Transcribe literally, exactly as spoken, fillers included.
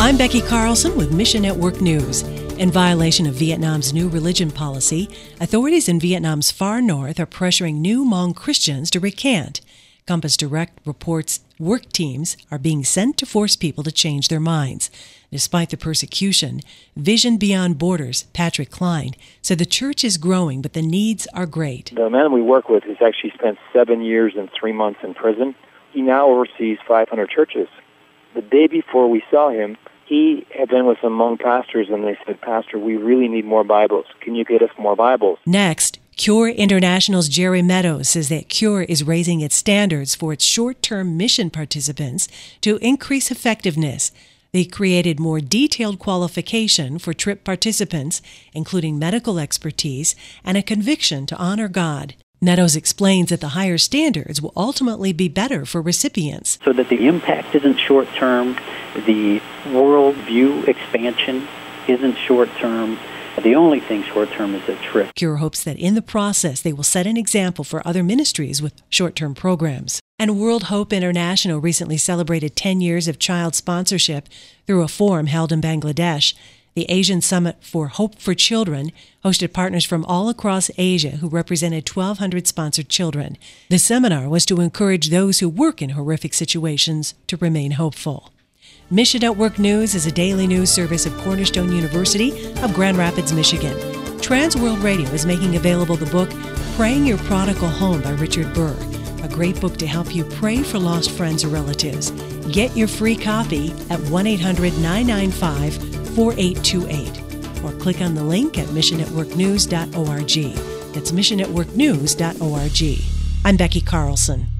I'm Becky Carlson with Mission Network News. In violation of Vietnam's new religion policy, authorities in Vietnam's far north are pressuring new Hmong Christians to recant. Compass Direct reports work teams are being sent to force people to change their minds. Despite the persecution, Vision Beyond Borders' Patrick Klein said the church is growing, but the needs are great. The man we work with has actually spent seven years and three months in prison. He now oversees five hundred churches. The day before we saw him, he had been with some Hmong pastors, and they said, "Pastor, we really need more Bibles. Can you get us more Bibles?" Next, Cure International's Jerry Meadows says that Cure is raising its standards for its short-term mission participants to increase effectiveness. They created more detailed qualification for trip participants, including medical expertise and a conviction to honor God. Meadows explains that the higher standards will ultimately be better for recipients. So that the impact isn't short-term, the worldview expansion isn't short-term. The only thing short-term is a trip. Cure hopes that in the process they will set an example for other ministries with short-term programs. And World Hope International recently celebrated ten years of child sponsorship through a forum held in Bangladesh. The Asian Summit for Hope for Children hosted partners from all across Asia who represented twelve hundred sponsored children. The seminar was to encourage those who work in horrific situations to remain hopeful. Mission Network News is a daily news service of Cornerstone University of Grand Rapids, Michigan. Trans World Radio is making available the book Praying Your Prodigal Home by Richard Burr, a great book to help you pray for lost friends or relatives. Get your free copy at one eight hundred nine nine five four eight two eight or click on the link at mission network news dot org. That's mission network news dot org. I'm Becky Carlson.